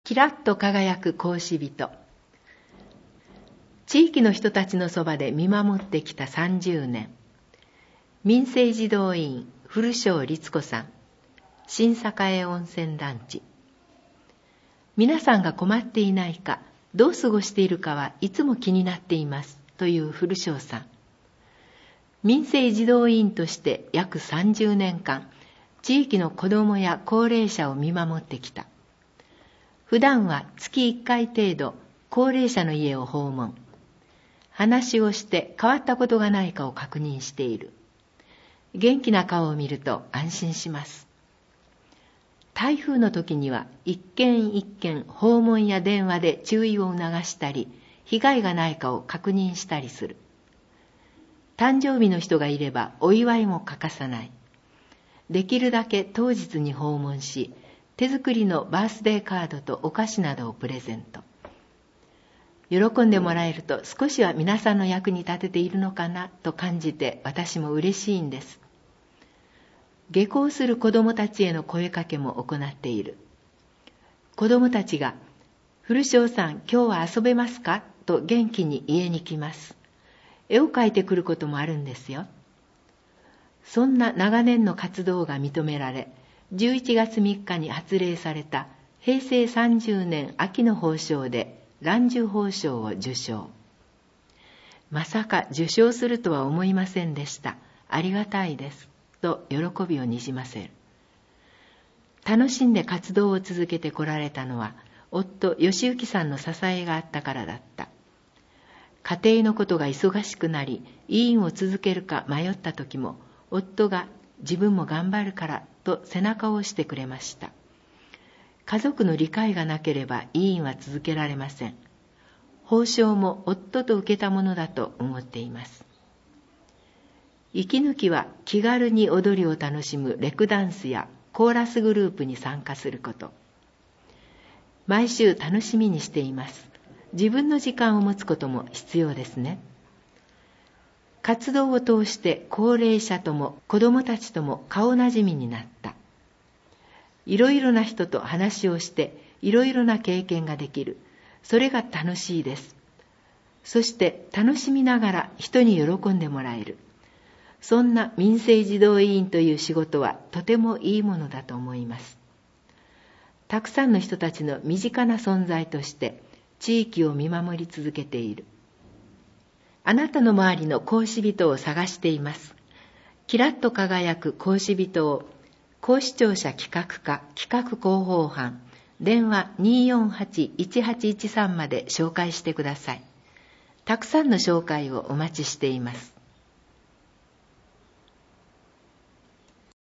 キラッと輝く講師人。地域の人たちのそばで見守ってきた30年。民生児童院古庄律子さん、新栄温泉団地。皆さんが困っていないか、どう過ごしているかはいつも気になっていますという古庄さん。民生児童院として約30年間、地域の子どもや高齢者を見守ってきた。普段は月1回程度、高齢者の家を訪問。話をして変わったことがないかを確認している。元気な顔を見ると安心します。台風の時には一軒一軒訪問や電話で注意を促したり、被害がないかを確認したりする。誕生日の人がいればお祝いも欠かさない。できるだけ当日に訪問し、手作りのバースデーカードとお菓子などをプレゼント。喜んでもらえると少しは皆さんの役に立てているのかなと感じて私も嬉しいんです。下校する子どもたちへの声かけも行っている。子どもたちが、古庄さん今日は遊べますかと元気に家に来ます。絵を描いてくることもあるんですよ。そんな長年の活動が認められ、11月3日に発令された平成30年秋の褒章で蘭寿褒章を受章。まさか受章するとは思いませんでした。ありがたいです。と喜びをにじませる。楽しんで活動を続けてこられたのは、夫義行さんの支えがあったからだった。家庭のことが忙しくなり、委員を続けるか迷った時も、夫が自分も頑張るからと背中を押してくれました。家族の理解がなければ委員は続けられません。褒章も夫と受けたものだと思っています。息抜きは気軽に踊りを楽しむレクダンスやコーラスグループに参加すること。毎週楽しみにしています。自分の時間を持つことも必要ですね。活動を通して高齢者とも子どもたちとも顔なじみになった。いろいろな人と話をしていろいろな経験ができる。それが楽しいです。そして楽しみながら人に喜んでもらえる。そんな民生児童委員という仕事はとてもいいものだと思います。たくさんの人たちの身近な存在として地域を見守り続けている。あなたの周りの講師人を探しています。キラッと輝く講師人を講師庁舎企画課企画広報班電話 248-1813 まで紹介してください。たくさんの紹介をお待ちしています。